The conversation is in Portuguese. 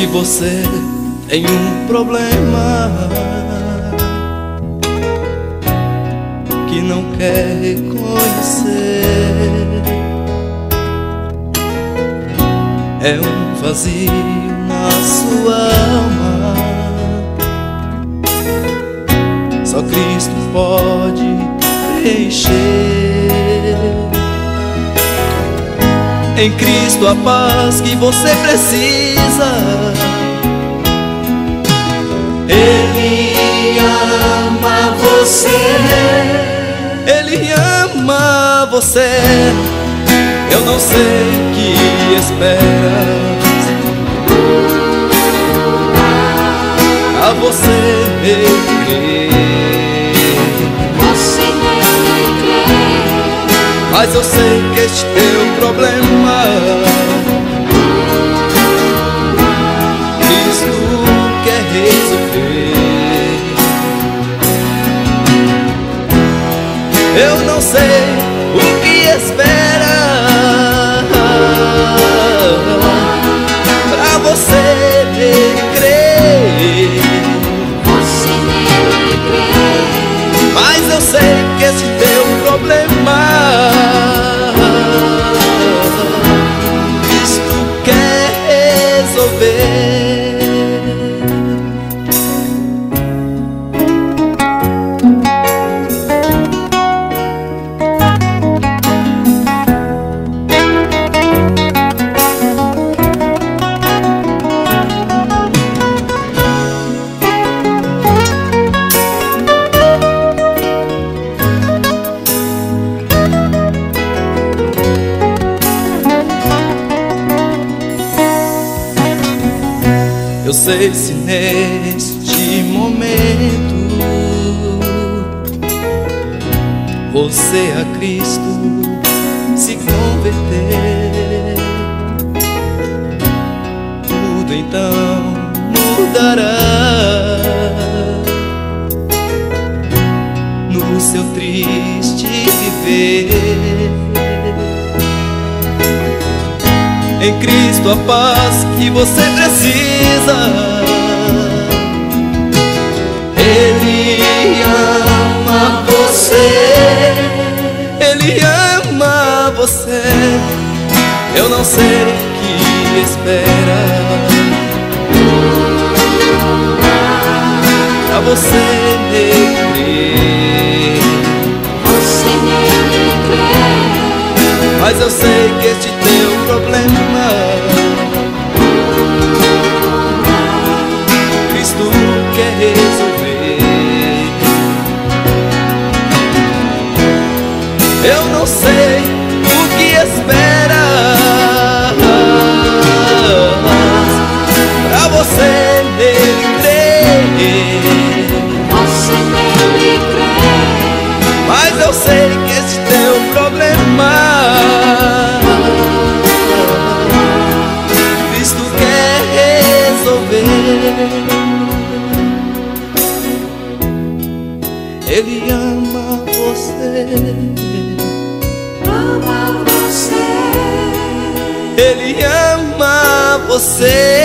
que você tem um problema que não quer reconhecer. É um vazio na sua alma, só Cristo pode preencher. Em Cristo a paz que você precisa. Ele ama você. Ele ama você. Eu não sei o que esperas, a você me crer. Você nele crê, Mas eu sei que este teu problema Cristo quer resolver. Eu não sei o que espera pra você me crer. você nele crê, Mas eu sei que esse teu problema Cristo quer resolver. Eu sei se neste momento você a Cristo se converter, tudo então mudará no seu triste viver. Em Cristo a paz que você precisa. ele ama você. Ele ama você. Eu não sei o que espera pra você me crer. Você nele crê, Mas eu sei que este teu problema Cristo quer resolver. Eu não sei o que espera pra você nele crer. você nele crê, Mas eu sei que esse teu problema Cristo quer resolver. Ele ama você. ama você. Ele ama você.